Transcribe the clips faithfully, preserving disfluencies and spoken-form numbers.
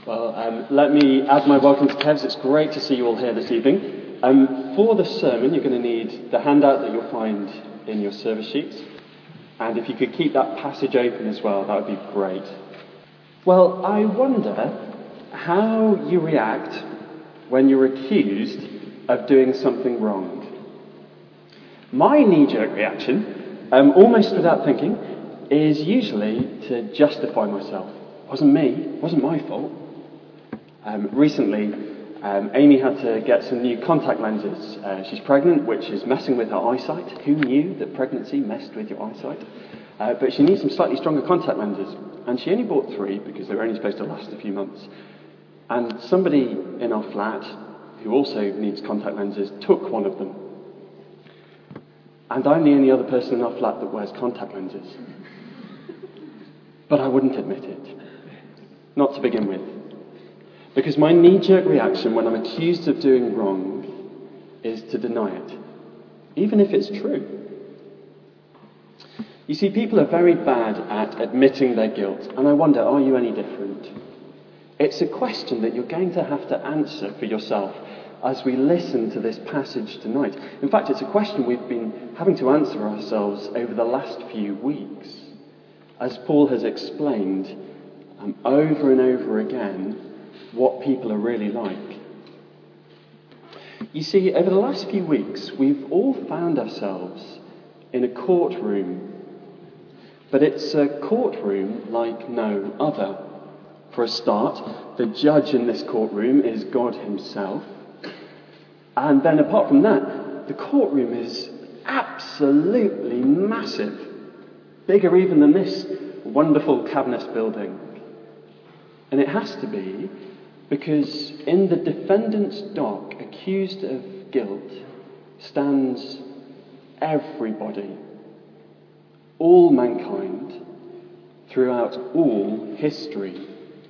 Well, um, let me add my welcome to Kev's. It's great to see you all here this evening. Um, for the sermon, you're going to need the handout that you'll find in your service sheets. And if you could keep that passage open as well, that would be great. Well, I wonder how you react when you're accused of doing something wrong. My knee-jerk reaction, um, almost without thinking, is usually to justify myself. It wasn't me, it wasn't my fault. Um, recently, um, Amy had to get some new contact lenses. Uh, she's pregnant, which is messing with her eyesight. Who knew that pregnancy messed with your eyesight? Uh, but she needs some slightly stronger contact lenses. And she only bought three because they were only supposed to last a few months. And somebody in our flat, who also needs contact lenses, took one of them. And I'm the only other person in our flat that wears contact lenses. But I wouldn't admit it. Not to begin with. Because my knee-jerk reaction when I'm accused of doing wrong is to deny it, even if it's true. You see, people are very bad at admitting their guilt, and I wonder, are you any different? It's a question that you're going to have to answer for yourself as we listen to this passage tonight. In fact, it's a question we've been having to answer ourselves over the last few weeks, as Paul has explained um, over and over again what people are really like. You see, over the last few weeks, we've all found ourselves in a courtroom. But it's a courtroom like no other. For a start, the judge in this courtroom is God himself. And then apart from that, the courtroom is absolutely massive. Bigger even than this wonderful Cabinet building. And it has to be because in the defendant's dock, accused of guilt, stands everybody, all mankind, throughout all history.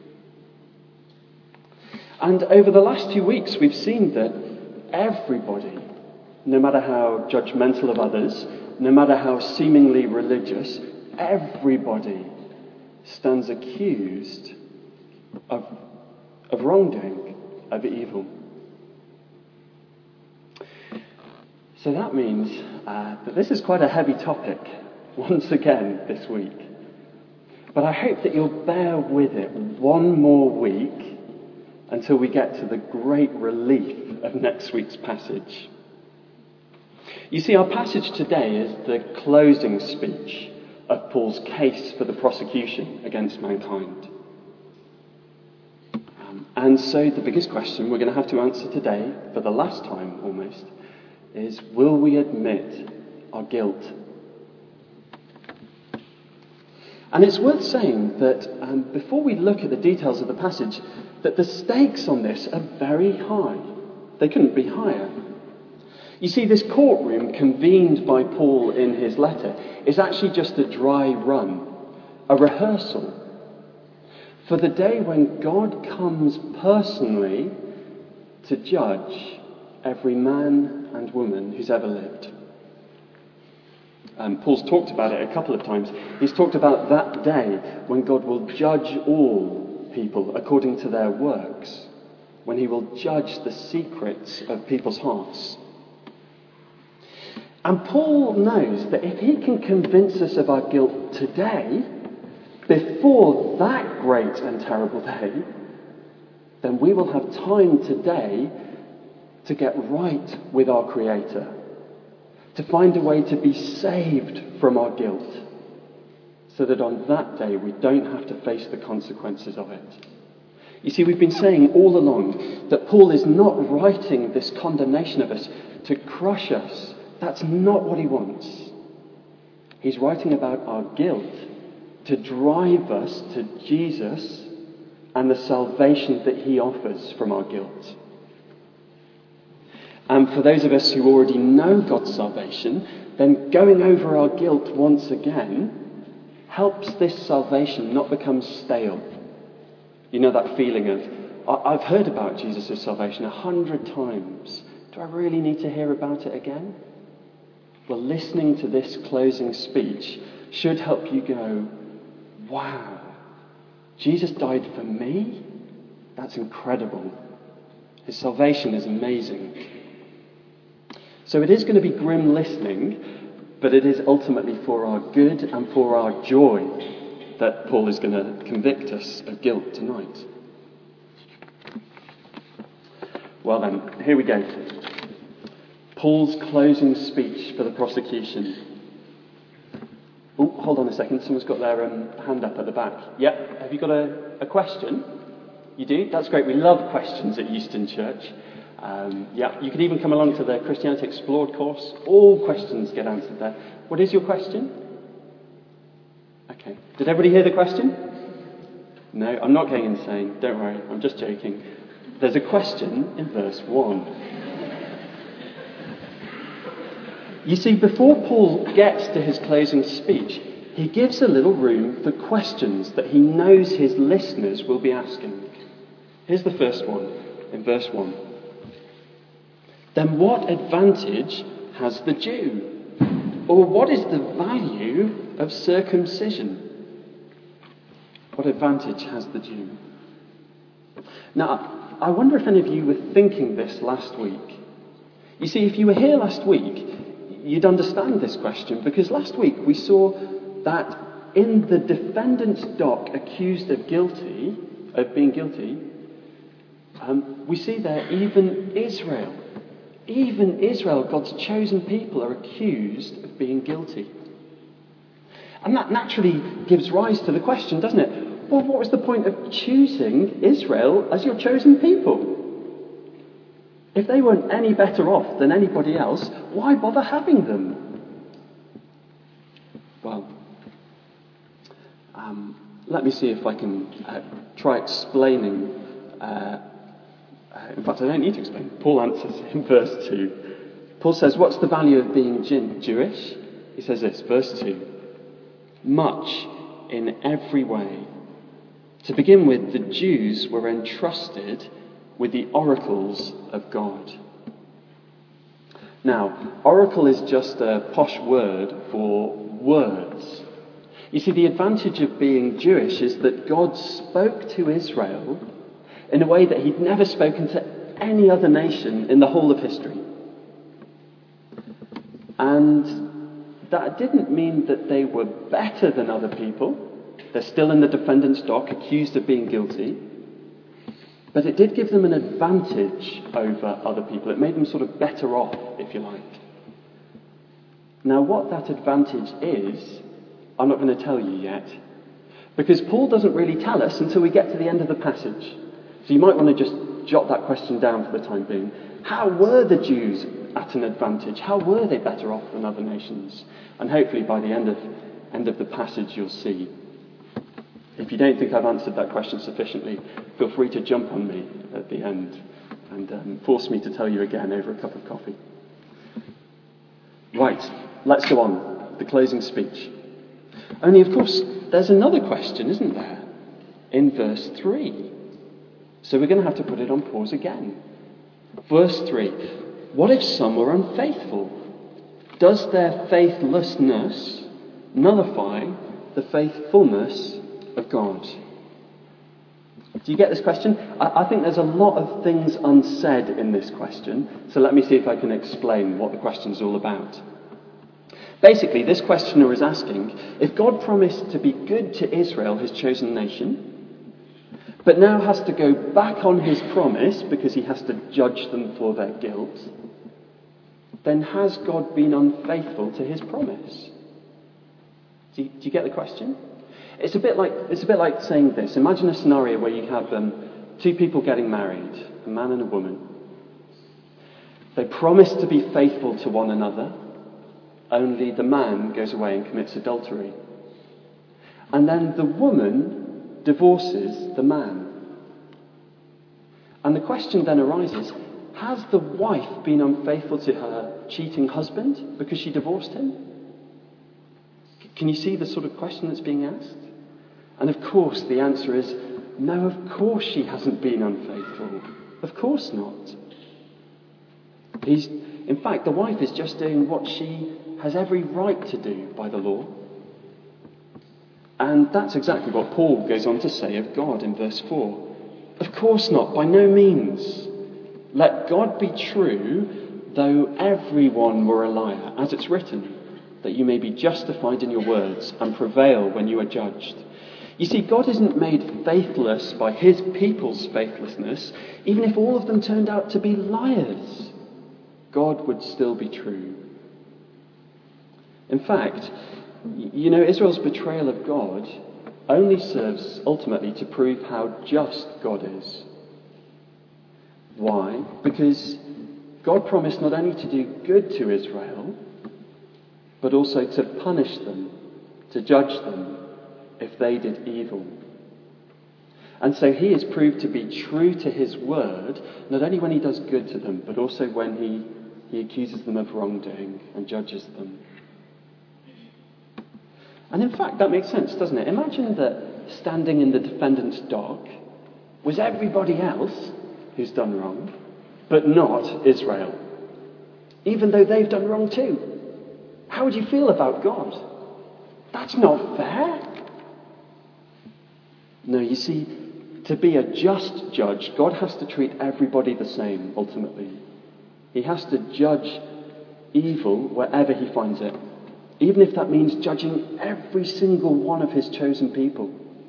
And over the last few weeks, we've seen that everybody, no matter how judgmental of others, no matter how seemingly religious, everybody stands accused of of wrongdoing, of evil. So that means uh, that this is quite a heavy topic, once again, this week. But I hope that you'll bear with it one more week until we get to the great relief of next week's passage. You see, our passage today is the closing speech of Paul's case for the prosecution against mankind. And so the biggest question we're going to have to answer today, for the last time almost, is will we admit our guilt? And it's worth saying that um, before we look at the details of the passage, that the stakes on this are very high. They couldn't be higher. You see, this courtroom convened by Paul in his letter is actually just a dry run, a rehearsal for the day when God comes personally to judge every man and woman who's ever lived. Um, Paul's talked about it a couple of times. He's talked about that day when God will judge all people according to their works, when he will judge the secrets of people's hearts. And Paul knows that if he can convince us of our guilt today, before that great and terrible day, then we will have time today to get right with our Creator, to find a way to be saved from our guilt, so that on that day we don't have to face the consequences of it. You see, we've been saying all along that Paul is not writing this condemnation of us to crush us. That's not what he wants. He's writing about our guilt to drive us to Jesus and the salvation that he offers from our guilt. And for those of us who already know God's salvation, then going over our guilt once again helps this salvation not become stale. You know that feeling of, I've heard about Jesus' salvation a hundred times. Do I really need to hear about it again? Well, listening to this closing speech should help you go, wow, Jesus died for me? That's incredible. His salvation is amazing. So it is going to be grim listening, but it is ultimately for our good and for our joy that Paul is going to convict us of guilt tonight. Well then, here we go. Paul's closing speech for the prosecution. Oh, hold on a second. Someone's got their um, hand up at the back. Yep. Have you got a, a question? You do? That's great. We love questions at Euston Church. Um, yeah, you can even come along to the Christianity Explored course. All questions get answered there. What is your question? Okay. Did everybody hear the question? No, I'm not going insane. Don't worry. I'm just joking. There's a question in verse one. You see, before Paul gets to his closing speech, he gives a little room for questions that he knows his listeners will be asking. Here's the first one, in verse one. Then what advantage has the Jew? Or what is the value of circumcision? What advantage has the Jew? Now, I wonder if any of you were thinking this last week. You see, if you were here last week, you'd understand this question, because last week we saw that in the defendant's dock accused of guilty, of being guilty, um, we see there even Israel, even Israel, God's chosen people, are accused of being guilty. And that naturally gives rise to the question, doesn't it? Well, what was the point of choosing Israel as your chosen people? If they weren't any better off than anybody else, why bother having them? Well, um, let me see if I can uh, try explaining. Uh, uh, in fact, I don't need to explain. Paul answers in verse two. Paul says, what's the value of being Jewish? He says this, verse two. Much in every way. To begin with, the Jews were entrusted with the oracles of God. Now, oracle is just a posh word for words. You see, the advantage of being Jewish is that God spoke to Israel in a way that he'd never spoken to any other nation in the whole of history. And that didn't mean that they were better than other people. They're still in the defendant's dock, accused of being guilty. But it did give them an advantage over other people. It made them sort of better off, if you like. Now, what that advantage is, I'm not going to tell you yet, because Paul doesn't really tell us until we get to the end of the passage. So you might want to just jot that question down for the time being. How were the Jews at an advantage? How were they better off than other nations? And hopefully by the end of, end of the passage you'll see. If you don't think I've answered that question sufficiently, feel free to jump on me at the end and um, force me to tell you again over a cup of coffee. Right, let's go on. The closing speech. Only, of course, there's another question, isn't there? In verse three. So we're going to have to put it on pause again. Verse three. What if some were unfaithful? Does their faithlessness nullify the faithfulness of God? Do you get this question? I, I think there's a lot of things unsaid in this question, so let me see if I can explain what the question is all about. Basically, this questioner is asking, if God promised to be good to Israel, his chosen nation, but now has to go back on his promise because he has to judge them for their guilt, then has God been unfaithful to his promise? Do you, do you get the question? It's a bit like it's a bit like saying this. Imagine a scenario where you have um, two people getting married, a man and a woman. They promise to be faithful to one another, only the man goes away and commits adultery. And then the woman divorces the man. And the question then arises, has the wife been unfaithful to her cheating husband because she divorced him? Can you see the sort of question that's being asked? And of course the answer is, no, of course she hasn't been unfaithful. Of course not. He's, in fact, the wife is just doing what she has every right to do by the law. And that's exactly what Paul goes on to say of God in verse four. Of course not, by no means. Let God be true, though everyone were a liar, as it's written, that you may be justified in your words and prevail when you are judged. You see, God isn't made faithless by his people's faithlessness. Even if all of them turned out to be liars, God would still be true. In fact, you know, Israel's betrayal of God only serves ultimately to prove how just God is. Why? Because God promised not only to do good to Israel, but also to punish them, to judge them if they did evil. And so he is proved to be true to his word, not only when he does good to them, but also when he, he accuses them of wrongdoing and judges them. And in fact, that makes sense, doesn't it? Imagine that standing in the defendant's dock was everybody else who's done wrong, but not Israel, even though they've done wrong too. How would you feel about God? That's not fair. No, you see, to be a just judge, God has to treat everybody the same, ultimately. He has to judge evil wherever he finds it, even if that means judging every single one of his chosen people.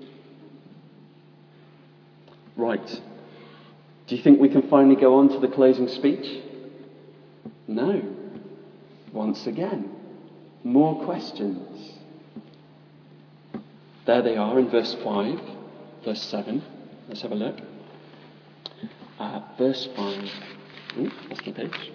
Right. Do you think we can finally go on to the closing speech? No. Once again, more questions. There they are in verse five, verse seven. Let's have a look. Uh, verse five. Ooh, lost my page.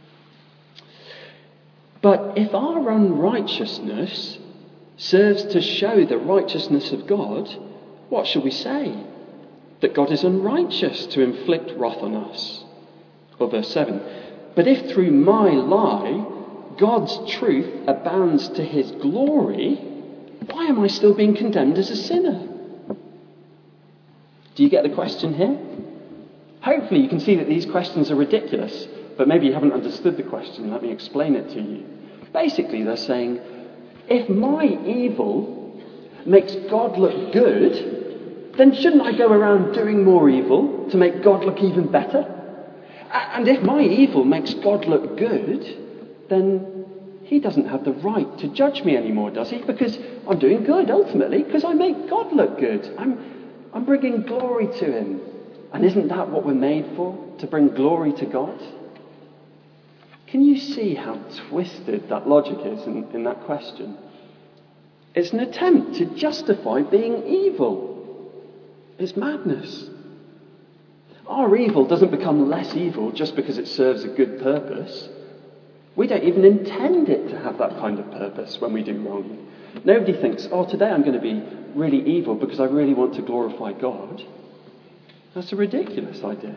But if our unrighteousness serves to show the righteousness of God, what shall we say? That God is unrighteous to inflict wrath on us? Or verse seven. But if through my lie God's truth abounds to his glory, why am I still being condemned as a sinner? Do you get the question here? Hopefully you can see that these questions are ridiculous, but maybe you haven't understood the question. Let me explain it to you. Basically, they're saying, if my evil makes God look good, then shouldn't I go around doing more evil to make God look even better? And if my evil makes God look good, then he doesn't have the right to judge me anymore, does he? Because I'm doing good, ultimately, because I make God look good. I'm, I'm bringing glory to him. And isn't that what we're made for? To bring glory to God? Can you see how twisted that logic is in, in that question? It's an attempt to justify being evil. It's madness. Our evil doesn't become less evil just because it serves a good purpose. We don't even intend it to have that kind of purpose when we do wrong. Nobody thinks, oh, today I'm going to be really evil because I really want to glorify God. That's a ridiculous idea.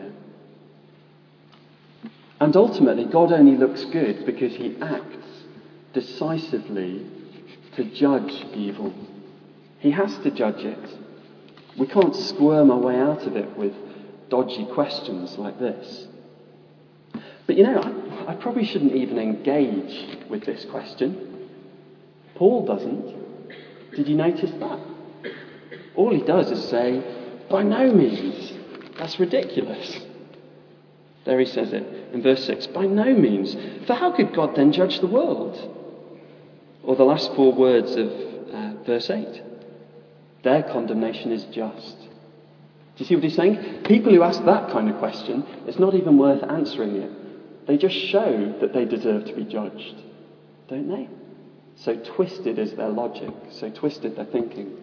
And ultimately, God only looks good because he acts decisively to judge evil. He has to judge it. We can't squirm our way out of it with dodgy questions like this. But you know, I, I probably shouldn't even engage with this question. Paul doesn't. Did you notice that? All he does is say, by no means. That's ridiculous. There he says it in verse six. By no means. For how could God then judge the world? Or the last four words of uh, verse eight. Their condemnation is just. Do you see what he's saying? People who ask that kind of question, it's not even worth answering it. They just show that they deserve to be judged, don't they? So twisted is their logic, so twisted their thinking.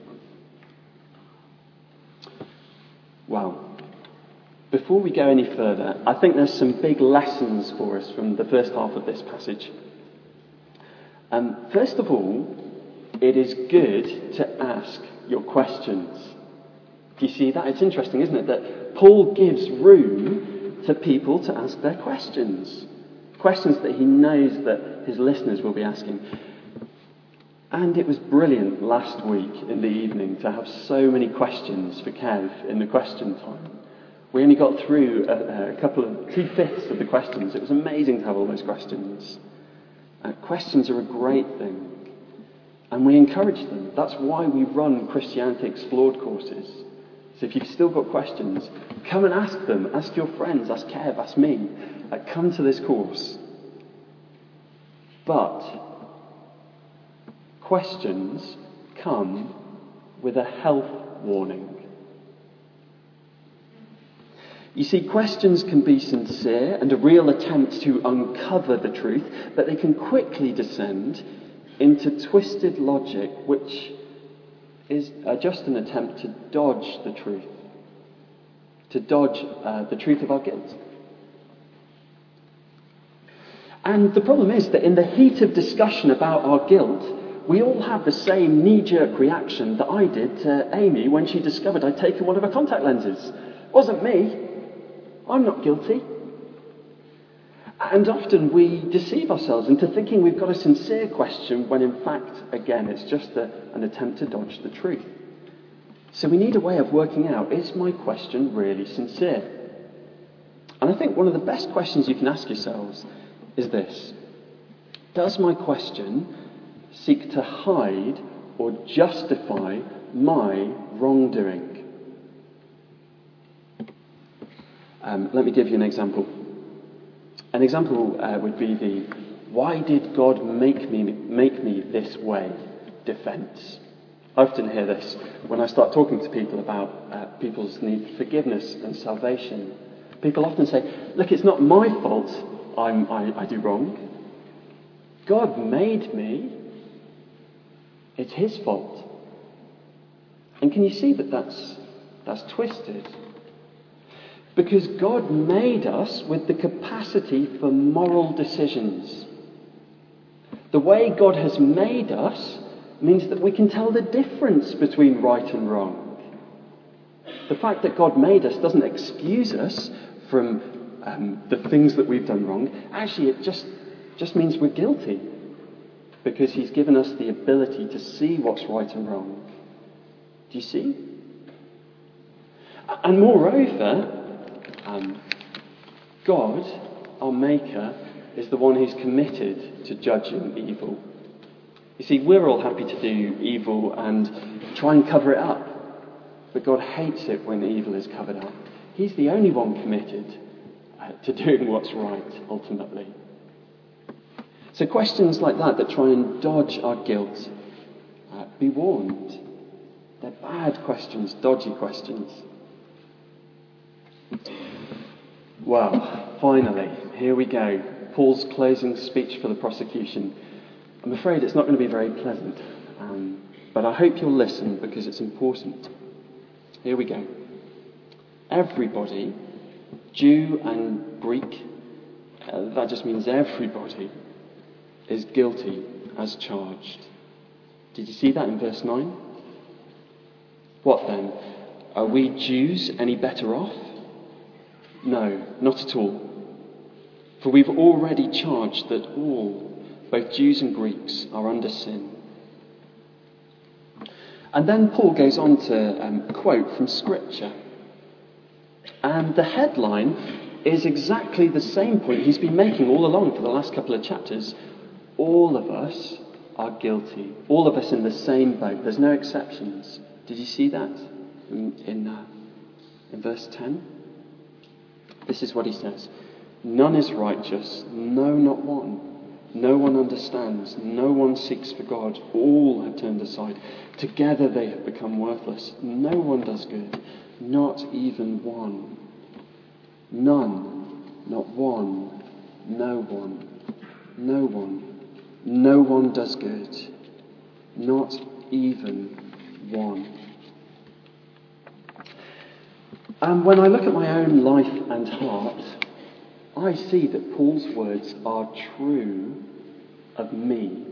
Well, before we go any further, I think there's some big lessons for us from the first half of this passage. Um, first of all, it is good to ask your questions. Do you see that? It's interesting, isn't it, that Paul gives room to people to ask their questions. Questions that he knows that his listeners will be asking. And it was brilliant last week in the evening to have so many questions for Kev in the question time. We only got through a, a couple of, two-fifths of the questions. It was amazing to have all those questions. Uh, questions are a great thing. And we encourage them. That's why we run Christianity Explored courses. So if you've still got questions, come and ask them. Ask your friends, ask Kev, ask me. Uh, come to this course. But questions come with a health warning. You see, questions can be sincere and a real attempt to uncover the truth, but they can quickly descend into twisted logic, which is uh, just an attempt to dodge the truth, to dodge uh, the truth of our guilt. And the problem is that in the heat of discussion about our guilt, we all have the same knee-jerk reaction that I did to Amy when she discovered I'd taken one of her contact lenses. It wasn't me. I'm not guilty. And often we deceive ourselves into thinking we've got a sincere question when in fact, again, it's just a, an attempt to dodge the truth. So we need a way of working out, is my question really sincere? And I think one of the best questions you can ask yourselves is this. Does my question seek to hide or justify my wrongdoing? Um, let me give you an example. An example uh, would be the "why did God make me make me this way?" defense. I often hear this when I start talking to people about uh, people's need for forgiveness and salvation. People often say, "Look, it's not my fault. I'm, I, I do wrong. God made me. It's His fault." And can you see that that's that's twisted? Because God made us with the capacity for moral decisions. The way God has made us means that we can tell the difference between right and wrong. The fact that God made us doesn't excuse us from um, the things that we've done wrong. Actually, it just, just means we're guilty. Because He's given us the ability to see what's right and wrong. Do you see? And moreover, Um, God, our Maker, is the one who's committed to judging evil. You see, we're all happy to do evil and try and cover it up. But God hates it when evil is covered up. He's the only one committed uh, to doing what's right, ultimately. So questions like that, that try and dodge our guilt, uh, be warned. They're bad questions, dodgy questions. Well, finally, here we go. Paul's closing speech for the prosecution. I'm afraid it's not going to be very pleasant, um, but I hope you'll listen because it's important. Here we go. Everybody, Jew and Greek, uh, that just means everybody, is guilty as charged. Did you see that in verse nine? What then? Are we Jews any better off? No, not at all. For we've already charged that all, both Jews and Greeks, are under sin. And then Paul goes on to um, quote from Scripture. And the headline is exactly the same point he's been making all along for the last couple of chapters. All of us are guilty. All of us in the same boat. There's no exceptions. Did you see that in, in, uh, in verse ten? This is what he says. None is righteous, no, not one. No one understands, no one seeks for God. All have turned aside. Together they have become worthless. No one does good, not even one. None, not one, no one, no one. No one does good, not even one. And when I look at my own life and heart, I see that Paul's words are true of me.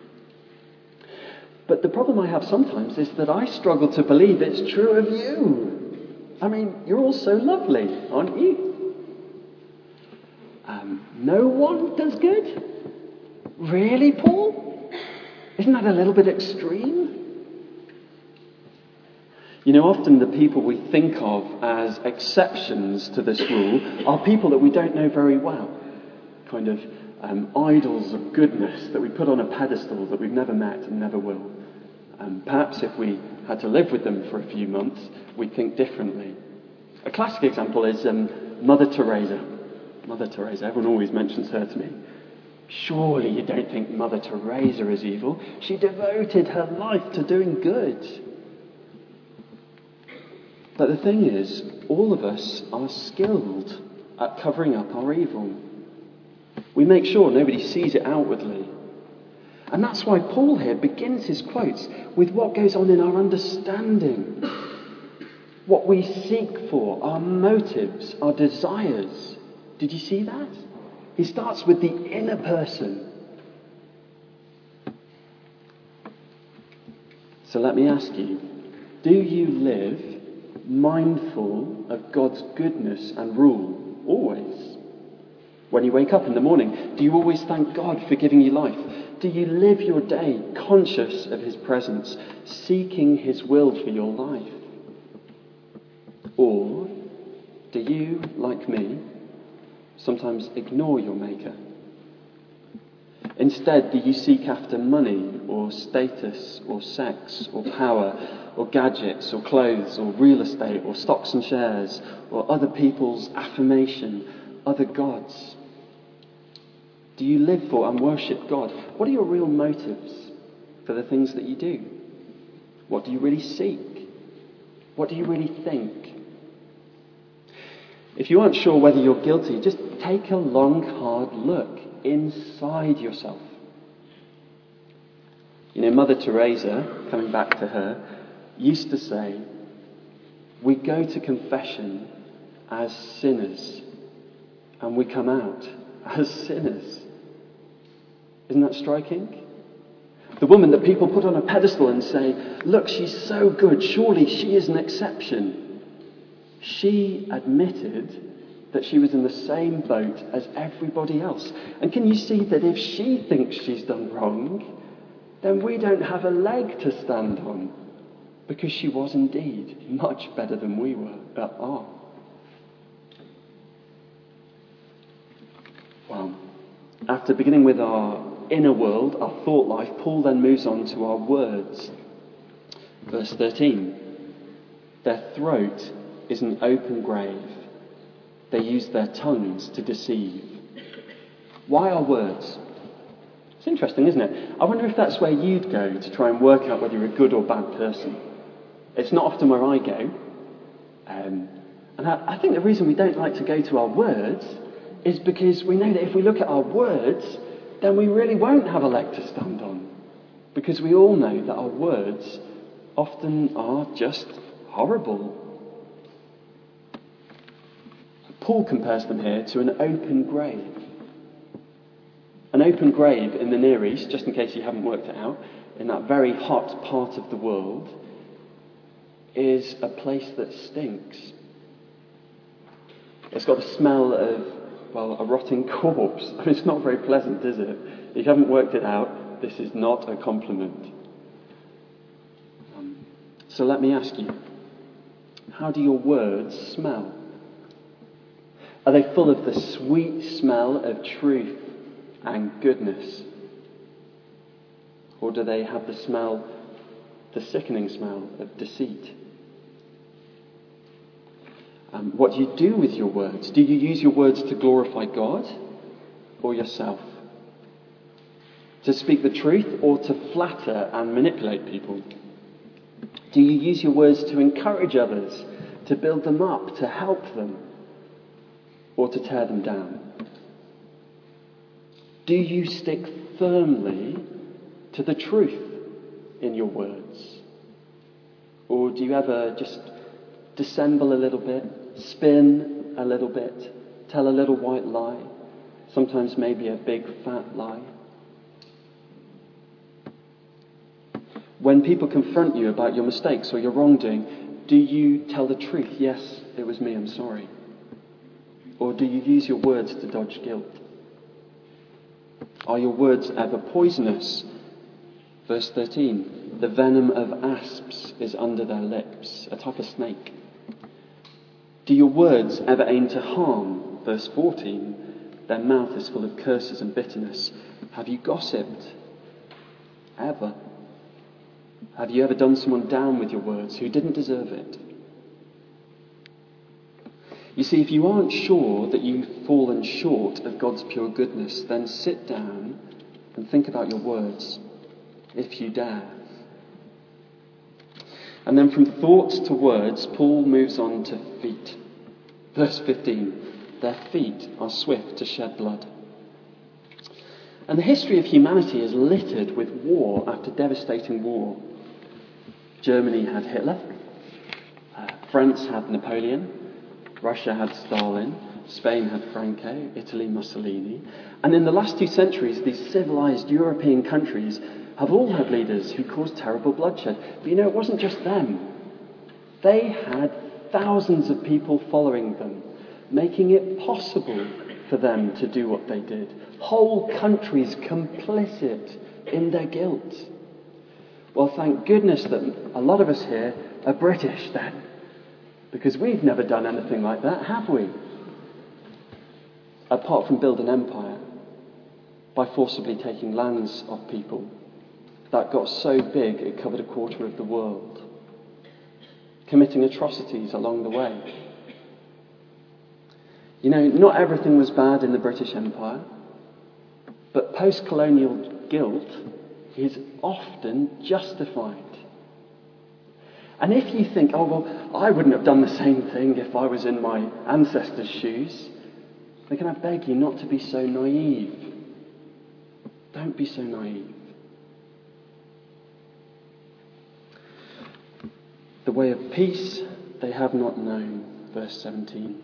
But the problem I have sometimes is that I struggle to believe it's true of you. I mean, you're all so lovely, aren't you? Um, no one does good? Really, Paul? Isn't that a little bit extreme? You know, often the people we think of as exceptions to this rule are people that we don't know very well. Kind of um, idols of goodness that we put on a pedestal that we've never met and never will. Um, perhaps if we had to live with them for a few months, we'd think differently. A classic example is um, Mother Teresa. Mother Teresa, everyone always mentions her to me. Surely you don't think Mother Teresa is evil? She devoted her life to doing good. But the thing is, all of us are skilled at covering up our evil. We make sure nobody sees it outwardly. And that's why Paul here begins his quotes with what goes on in our understanding, what we seek for, our motives, our desires. Did you see that? He starts with the inner person. So let me ask you, do you live mindful of God's goodness and rule? Always. When you wake up in the morning, do you always thank God for giving you life? Do you live your day conscious of his presence, seeking his will for your life? Or do you, like me, sometimes ignore your Maker? Instead, do you seek after money or status or sex or power or gadgets or clothes or real estate or stocks and shares or other people's affirmation, other gods? Do you live for and worship God? What are your real motives for the things that you do? What do you really seek? What do you really think? If you aren't sure whether you're guilty, just take a long, hard look inside yourself. You know, Mother Teresa, coming back to her, used to say, we go to confession as sinners, and we come out as sinners. Isn't that striking? The woman that people put on a pedestal and say, look, she's so good, surely she is an exception. She admitted that she was in the same boat as everybody else. And can you see that if she thinks she's done wrong, then we don't have a leg to stand on, because she was indeed much better than we were uh, are. Well, after beginning with our inner world, our thought life, Paul then moves on to our words. Verse thirteen. Their throat is an open grave. They use their tongues to deceive. Why our words? It's interesting, isn't it? I wonder if that's where you'd go to try and work out whether you're a good or bad person. It's not often where I go. Um, and I, I think the reason we don't like to go to our words is because we know that if we look at our words, then we really won't have a leg to stand on. Because we all know that our words often are just horrible. Paul compares them here to an open grave. An open grave in the Near East, just in case you haven't worked it out, in that very hot part of the world, is a place that stinks. It's got the smell of, well, a rotting corpse. I mean, it's not very pleasant, is it? If you haven't worked it out, this is not a compliment. Um, so let me ask you, how do your words smell? Are they full of the sweet smell of truth and goodness? Or do they have the smell, the sickening smell of deceit? Um, what do you do with your words? Do you use your words to glorify God or yourself? To speak the truth or to flatter and manipulate people? Do you use your words to encourage others, to build them up, to help them, or to tear them down? Do you stick firmly to the truth in your words? Or do you ever just dissemble a little bit, spin a little bit, tell a little white lie, sometimes maybe a big fat lie? When people confront you about your mistakes or your wrongdoing, do you tell the truth? Yes, it was me, I'm sorry. Or do you use your words to dodge guilt? Are your words ever poisonous? Verse thirteen, the venom of asps is under their lips, a type of snake. Do your words ever aim to harm? Verse fourteen, their mouth is full of curses and bitterness. Have you gossiped? Ever? Have you ever done someone down with your words who didn't deserve it? You see, if you aren't sure that you've fallen short of God's pure goodness, then sit down and think about your words, if you dare. And then from thoughts to words, Paul moves on to feet. Verse fifteen, their feet are swift to shed blood. And the history of humanity is littered with war after devastating war. Germany had Hitler, uh, France had Napoleon, Russia had Stalin, Spain had Franco, Italy Mussolini. And in the last two centuries, these civilized European countries have all had leaders who caused terrible bloodshed. But you know, it wasn't just them. They had thousands of people following them, making it possible for them to do what they did. Whole countries complicit in their guilt. Well, thank goodness that a lot of us here are British then, because we've never done anything like that, have we? Apart from build an empire by forcibly taking lands off people that got so big it covered a quarter of the world, committing atrocities along the way. You know, not everything was bad in the British Empire, but post-colonial guilt is often justified. And if you think, oh, well, I wouldn't have done the same thing if I was in my ancestors' shoes, then can I beg you not to be so naive? Don't be so naive. The way of peace they have not known, verse seventeen.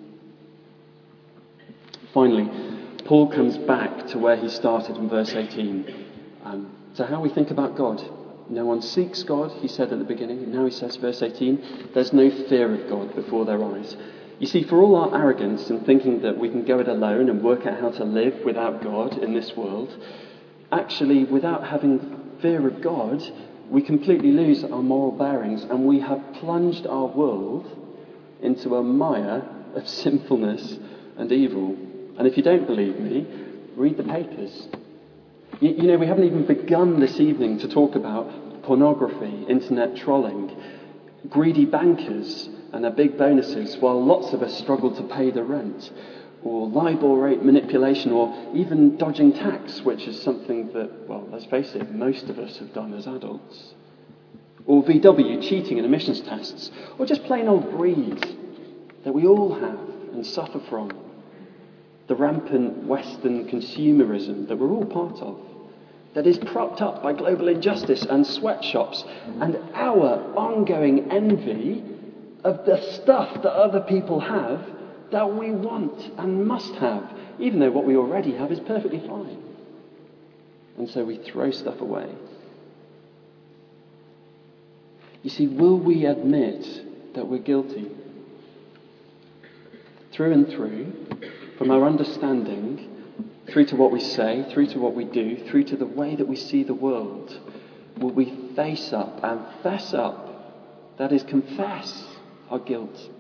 Finally, Paul comes back to where he started in verse eighteen, um, to how we think about God. No one seeks God, he said at the beginning, and now he says, verse eighteen, there's no fear of God before their eyes. You see, for all our arrogance and thinking that we can go it alone and work out how to live without God in this world, actually, without having fear of God, we completely lose our moral bearings, and we have plunged our world into a mire of sinfulness and evil. And if you don't believe me, read the papers. You, you know, we haven't even begun this evening to talk about pornography, internet trolling, greedy bankers and their big bonuses, while lots of us struggle to pay the rent, or LIBOR rate manipulation, or even dodging tax, which is something that, well, let's face it, most of us have done as adults. Or V W, cheating in emissions tests, or just plain old greed that we all have and suffer from. The rampant Western consumerism that we're all part of, that is propped up by global injustice and sweatshops, and our ongoing envy of the stuff that other people have that we want and must have, even though what we already have is perfectly fine. And so we throw stuff away. You see, will we admit that we're guilty? Through and through, from our understanding, through to what we say, through to what we do, through to the way that we see the world, will we face up and fess up, that is, confess our guilt?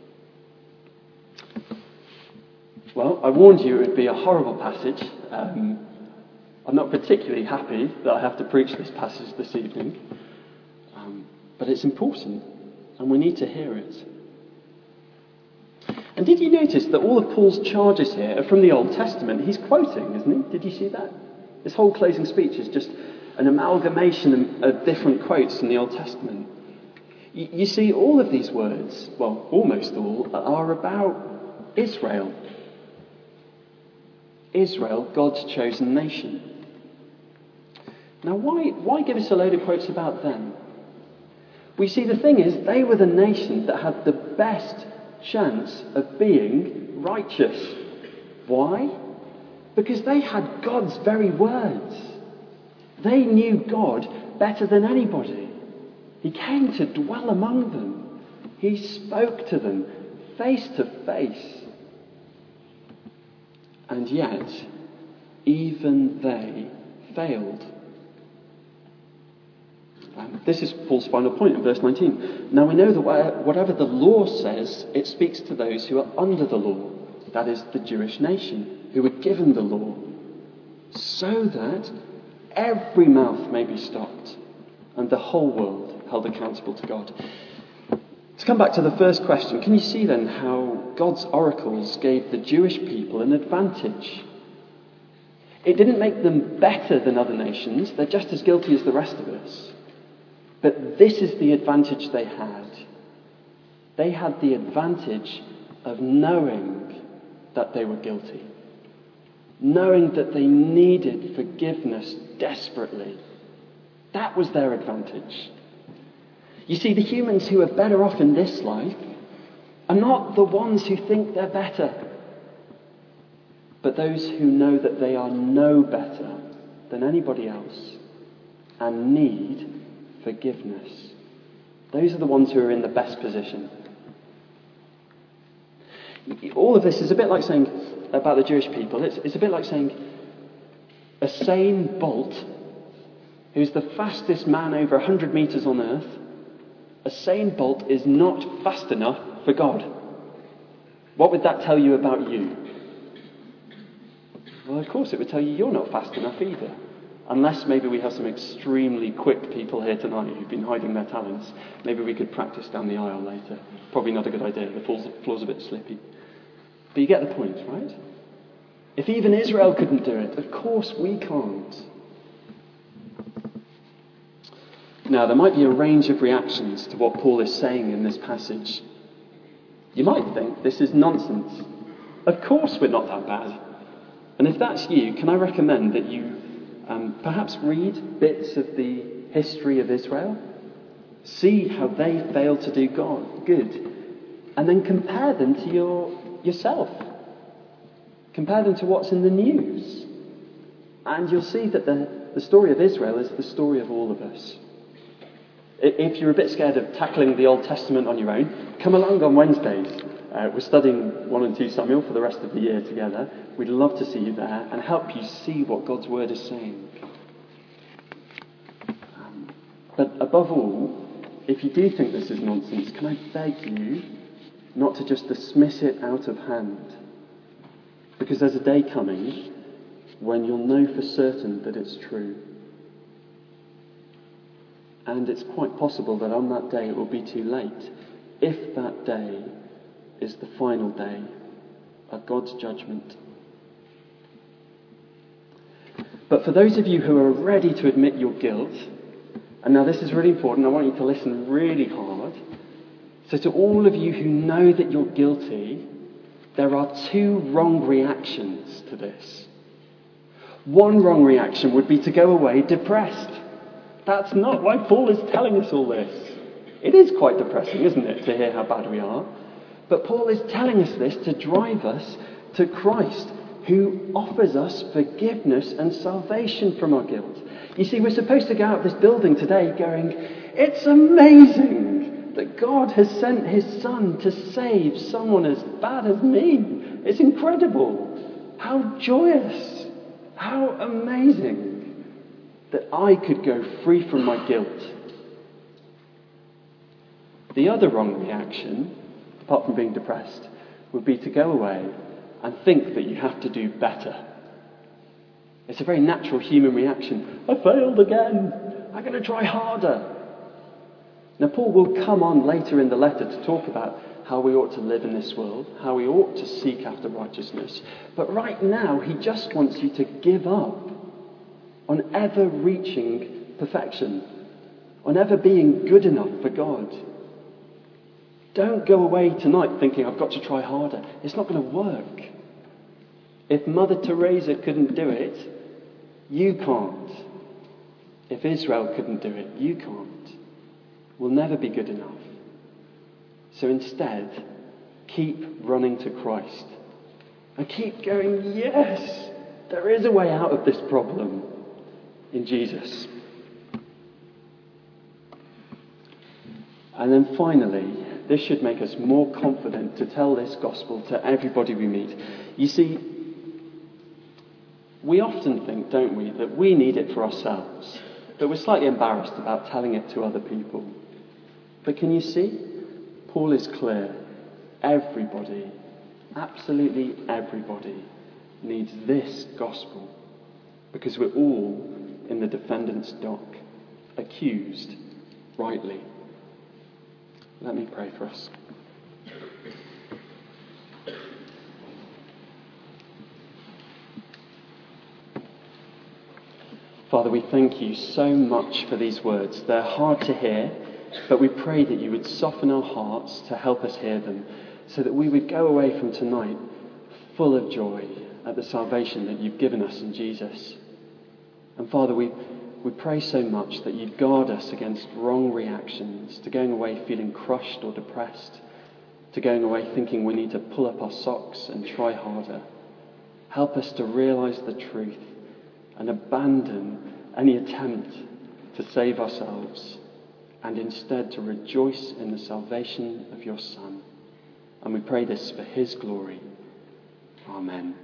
Well, I warned you it would be a horrible passage. Um, I'm not particularly happy that I have to preach this passage this evening, um, but it's important, and we need to hear it. And did you notice that all of Paul's charges here are from the Old Testament? He's quoting, isn't he? Did you see that? This whole closing speech is just an amalgamation of different quotes from the Old Testament. You, you see, all of these words, well, almost all, are about Israel. Israel, God's chosen nation. Now, why, why give us a load of quotes about them? We see the thing is, they were the nation that had the best chance of being righteous. Why? Because they had God's very words. They knew God better than anybody. He came to dwell among them. He spoke to them face to face. And yet, even they failed. Um, this is Paul's final point in verse nineteen. Now we know that whatever the law says, it speaks to those who are under the law. That is, the Jewish nation, who were given the law, so that every mouth may be stopped, and the whole world held accountable to God. To come back to the first question, can you see then how God's oracles gave the Jewish people an advantage? It didn't make them better than other nations. They're just as guilty as the rest of us. But this is the advantage they had. They had the advantage of knowing that they were guilty. Knowing that they needed forgiveness desperately. That was their advantage. You see, the humans who are better off in this life are not the ones who think they're better, but those who know that they are no better than anybody else and need forgiveness. Those are the ones who are in the best position. All of this is a bit like saying about the Jewish people, it's, it's a bit like saying Usain Bolt, who's the fastest man over one hundred metres on earth, Usain Bolt is not fast enough for God. What would that tell you about you? Well, of course, it would tell you you're not fast enough either. Unless maybe we have some extremely quick people here tonight who've been hiding their talents. Maybe we could practice down the aisle later. Probably not a good idea. The floor's, floor's a bit slippy. But you get the point, right? If even Israel couldn't do it, of course we can't. Now, there might be a range of reactions to what Paul is saying in this passage. You might think this is nonsense. Of course we're not that bad. And if that's you, can I recommend that you um, perhaps read bits of the history of Israel? See how they failed to do God good. And then compare them to your yourself. Compare them to what's in the news. And you'll see that the, the story of Israel is the story of all of us. If you're a bit scared of tackling the Old Testament on your own, come along on Wednesdays. Uh, we're studying one and two Samuel for the rest of the year together. We'd love to see you there and help you see what God's word is saying. Um, but above all, if you do think this is nonsense, can I beg you not to just dismiss it out of hand? Because there's a day coming when you'll know for certain that it's true. And it's quite possible that on that day it will be too late, if that day is the final day of God's judgment. But for those of you who are ready to admit your guilt, and now this is really important, I want you to listen really hard. So to all of you who know that you're guilty, there are two wrong reactions to this. One wrong reaction would be to go away depressed. That's not why Paul is telling us all this. It is quite depressing, isn't it, to hear how bad we are? But Paul is telling us this to drive us to Christ, who offers us forgiveness and salvation from our guilt. You see, we're supposed to go out of this building today going, it's amazing that God has sent his Son to save someone as bad as me. It's incredible. How joyous. How amazing that I could go free from my guilt. The other wrong reaction, apart from being depressed, would be to go away and think that you have to do better. It's a very natural human reaction. I failed again. I'm going to try harder. Now, Paul will come on later in the letter to talk about how we ought to live in this world, how we ought to seek after righteousness. But right now, he just wants you to give up on ever reaching perfection, on ever being good enough for God. Don't go away tonight thinking, I've got to try harder. It's not going to work. If Mother Teresa couldn't do it, you can't. If Israel couldn't do it, you can't. We'll never be good enough. So instead, keep running to Christ. And keep going, yes, there is a way out of this problem in Jesus. And then finally, this should make us more confident to tell this gospel to everybody we meet. You see, we often think, don't we, that we need it for ourselves, but we're slightly embarrassed about telling it to other people. But can you see? Paul is clear. Everybody, absolutely everybody, needs this gospel, because we're all in the defendant's dock. accused rightly. Let me pray for us. Father, we thank you so much for these words. They're hard to hear, but we pray that you would soften our hearts to help us hear them, so that we would go away from tonight full of joy at the salvation that you've given us in Jesus. And Father, we, we pray so much that you'd guard us against wrong reactions, to going away feeling crushed or depressed, to going away thinking we need to pull up our socks and try harder. Help us to realise the truth and abandon any attempt to save ourselves, and instead to rejoice in the salvation of your Son. And we pray this for his glory. Amen.